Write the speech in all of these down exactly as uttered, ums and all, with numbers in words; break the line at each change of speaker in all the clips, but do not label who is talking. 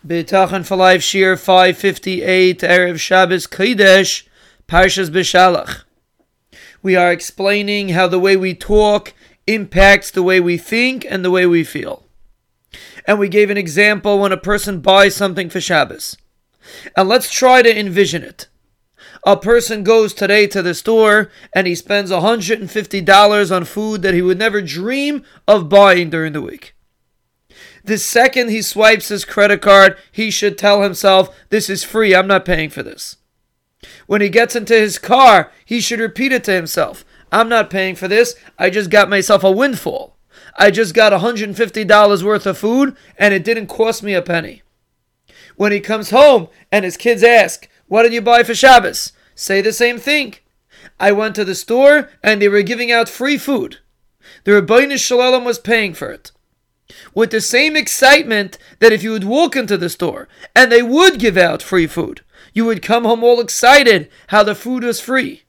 B'tachan for Life Shir five fifty-eight, Erev Shabbos Kodesh, Parshas Beshalach. We are explaining how the way we talk impacts the way we think and the way we feel. And we gave an example when a person buys something for Shabbos. And let's try to envision it. A person goes today to the store and he spends one hundred fifty dollars on food that he would never dream of buying during the week. The second he swipes his credit card, he should tell himself, this is free, I'm not paying for this. When he gets into his car, he should repeat it to himself, I'm not paying for this, I just got myself a windfall. I just got one hundred fifty dollars worth of food and it didn't cost me a penny. When he comes home and his kids ask, what did you buy for Shabbos? Say the same thing. I went to the store and they were giving out free food. The Rebbeinu Shalom was paying for it. With the same excitement that if you would walk into the store and they would give out free food, you would come home all excited how the food was free.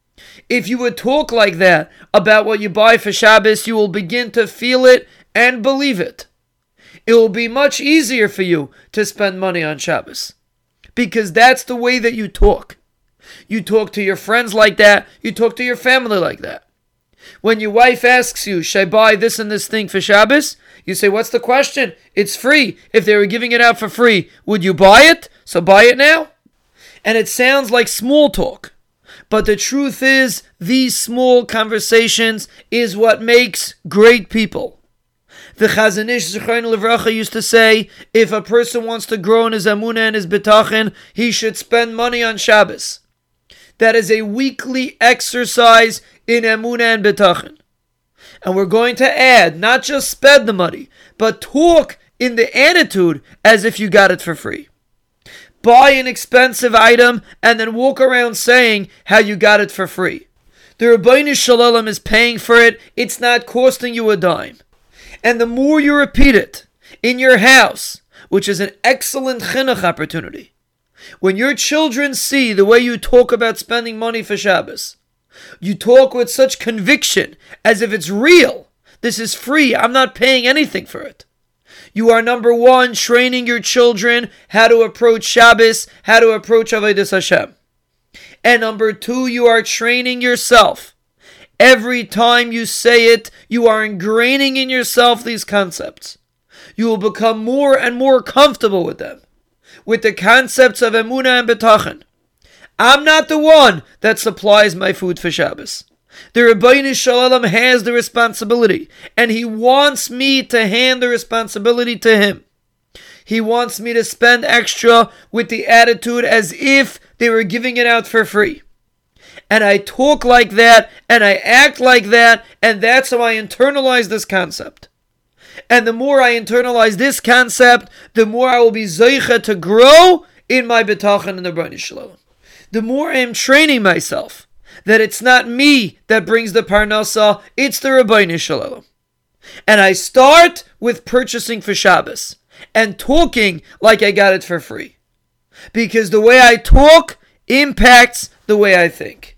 If you would talk like that about what you buy for Shabbos, you will begin to feel it and believe it. It will be much easier for you to spend money on Shabbos because that's the way that you talk. You talk to your friends like that. You talk to your family like that. When your wife asks you, should I buy this and this thing for Shabbos? You say, what's the question? It's free. If they were giving it out for free, would you buy it? So buy it now. And it sounds like small talk. But the truth is, these small conversations is what makes great people. The Chazon Ish Zichrono Livracha used to say, if a person wants to grow in his Amunah and his Bitachon, he should spend money on Shabbos. That is a weekly exercise in Emunah and Bitachon. And we're going to add, not just spend the money, but talk in the attitude as if you got it for free. Buy an expensive item and then walk around saying how you got it for free. The Rebbeinu Shalom is paying for it, it's not costing you a dime. And the more you repeat it in your house, which is an excellent chinuch opportunity, when your children see the way you talk about spending money for Shabbos, you talk with such conviction as if it's real. This is free. I'm not paying anything for it. You are, number one, training your children how to approach Shabbos, how to approach Avodas Hashem. And number two, you are training yourself. Every time you say it, you are ingraining in yourself these concepts. You will become more and more comfortable with them, with the concepts of Emunah and Bitachon. I'm not the one that supplies my food for Shabbos. The Rebbeinu Shalom has the responsibility, and he wants me to hand the responsibility to him. He wants me to spend extra with the attitude as if they were giving it out for free. And I talk like that, and I act like that, and that's how I internalize this concept. And the more I internalize this concept, the more I will be zeicha to grow in my Bitachon and the Rebbeinu Shalom. The more I am training myself that it's not me that brings the parnasa, it's the Rebbeinu Shalom. And I start with purchasing for Shabbos and talking like I got it for free. Because the way I talk impacts the way I think.